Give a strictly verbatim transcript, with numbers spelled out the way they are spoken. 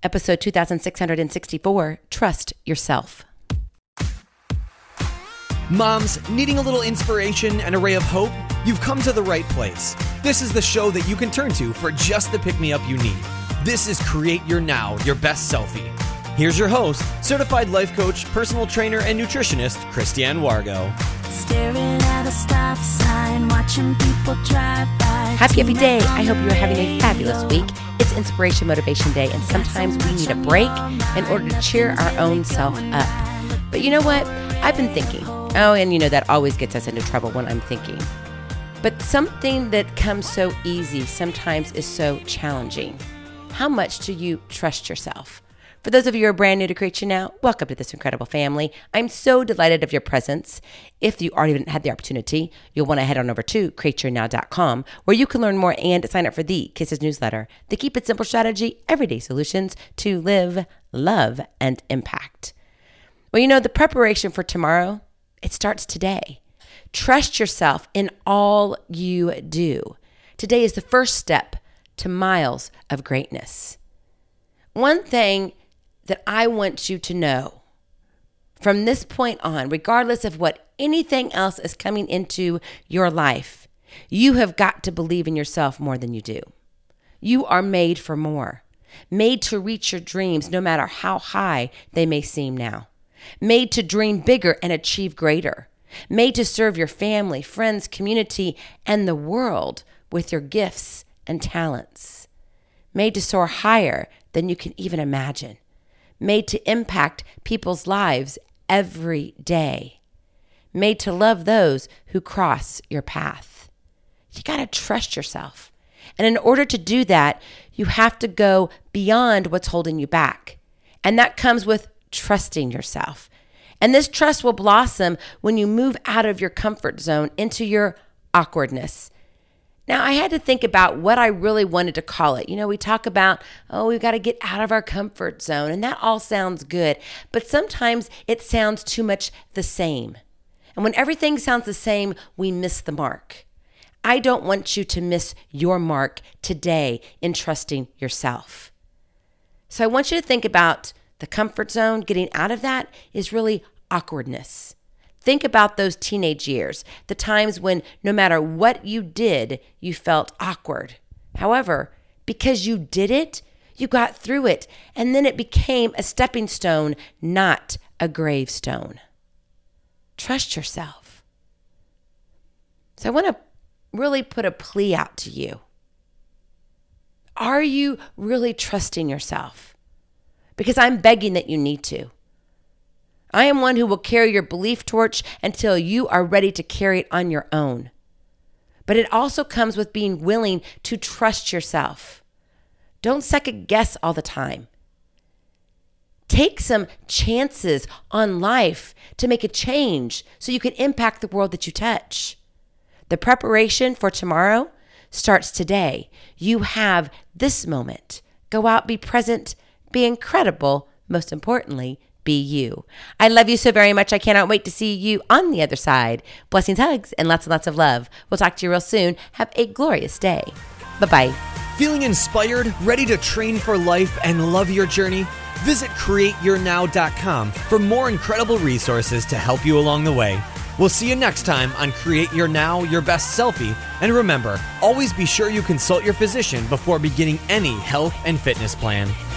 episode two thousand six hundred sixty-four, Trust Yourself. Moms, needing a little inspiration and a ray of hope? You've come to the right place. This is the show that you can turn to for just the pick-me-up you need. This is Create Your Now, Your Best Selfie. Here's your host, certified life coach, personal trainer, and nutritionist, Christiane Wargo. Staring at a stop sign, watching people drive by. Happy happy day. I hope you are having a fabulous week. It's Inspiration Motivation Day, and sometimes we need a break in order to cheer our own self up. But you know what? I've been thinking. Oh, and you know that always gets us into trouble when I'm thinking. But something that comes so easy sometimes is so challenging. How much do you trust yourself? For those of you who are brand new to Create Your Now, welcome to this incredible family. I'm so delighted of your presence. If you already had the opportunity, you'll want to head on over to create your now dot com, where you can learn more and sign up for the Kisses newsletter, the Keep It Simple strategy, everyday solutions to live, love, and impact. Well, you know, the preparation for tomorrow, it starts today. Trust yourself in all you do. Today is the first step to miles of greatness. One thing that I want you to know from this point on, regardless of what anything else is coming into your life, you have got to believe in yourself more than you do. You are made for more, made to reach your dreams no matter how high they may seem now, made to dream bigger and achieve greater, made to serve your family, friends, community, and the world with your gifts and talents, made to soar higher than you can even imagine, made to impact people's lives every day, made to love those who cross your path. You got to trust yourself. And in order to do that, you have to go beyond what's holding you back. And that comes with trusting yourself. And this trust will blossom when you move out of your comfort zone into your awkwardness. Now, I had to think about what I really wanted to call it. You know, we talk about, oh, we've got to get out of our comfort zone, and that all sounds good. But sometimes it sounds too much the same. And when everything sounds the same, we miss the mark. I don't want you to miss your mark today in trusting yourself. So I want you to think about the comfort zone. Getting out of that is really awkwardness. Think about those teenage years, the times when no matter what you did, you felt awkward. However, because you did it, you got through it, and then it became a stepping stone, not a gravestone. Trust yourself. So I want to really put a plea out to you. Are you really trusting yourself? Because I'm begging that you need to. I am one who will carry your belief torch until you are ready to carry it on your own. But it also comes with being willing to trust yourself. Don't second guess all the time. Take some chances on life to make a change so you can impact the world that you touch. The preparation for tomorrow starts today. You have this moment. Go out, be present, be incredible, most importantly, be you. I love you so very much. I cannot wait to see you on the other side. Blessings, hugs, and lots and lots of love. We'll talk to you real soon. Have a glorious day. Bye-bye. Feeling inspired, ready to train for life and love your journey? Visit create your now dot com for more incredible resources to help you along the way. We'll see you next time on Create Your Now, Your Best Selfie. And remember, always be sure you consult your physician before beginning any health and fitness plan.